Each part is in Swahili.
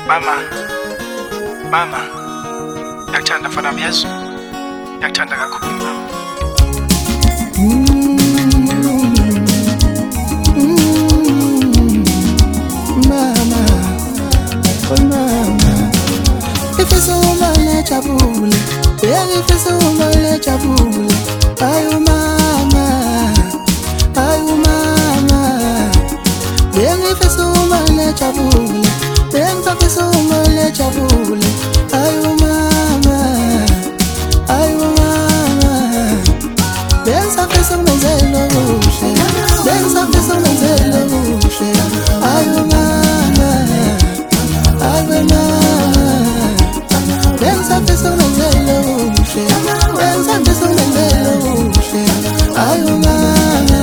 Mama, mama, yakuthanda mfana Yesu, yakuthanda kakhulu mama. Mama, oh mama, ifisa umale jabule, ifisa umale jabule, ayu mama, ifisa umale jabule, ifisa umale jabule, ayu mama, ifisa umenzelo kuhle, ifisa umenzelo kuhle, ayu mama, ifisa umenzelo kuhle, ifisa umenzelo kuhle, ayu mama,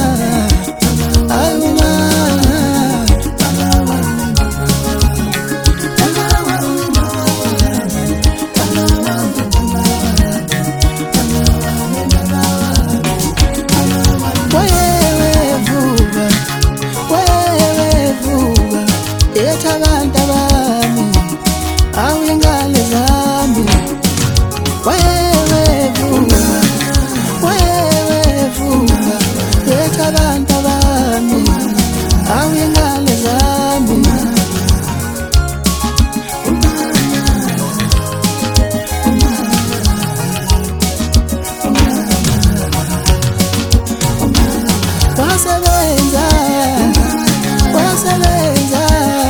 abantu bami awingale zami wevuka yetha abantu bami awingale zami wasebenza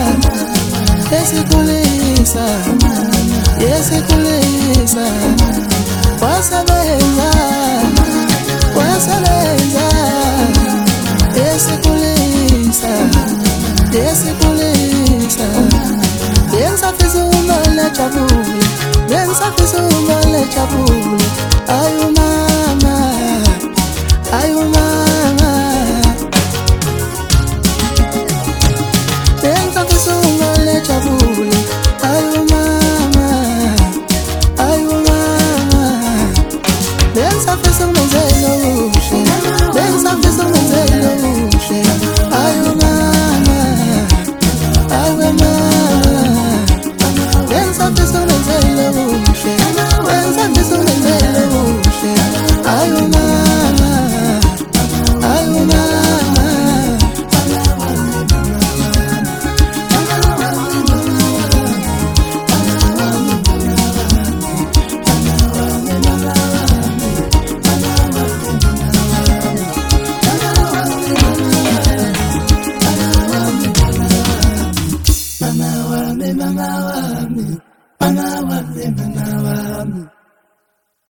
yesikulisa wasebenza yesikulisa yensafisa umale jabule ayu mama yensafisa umale jabule ayu mama yensafisa umenzelo kuhle yensafisa umenzelo kuhle ayu mama yensafisa umenzelo kuhle yensafisa umenzelo kuhle ayu mama Mama wame,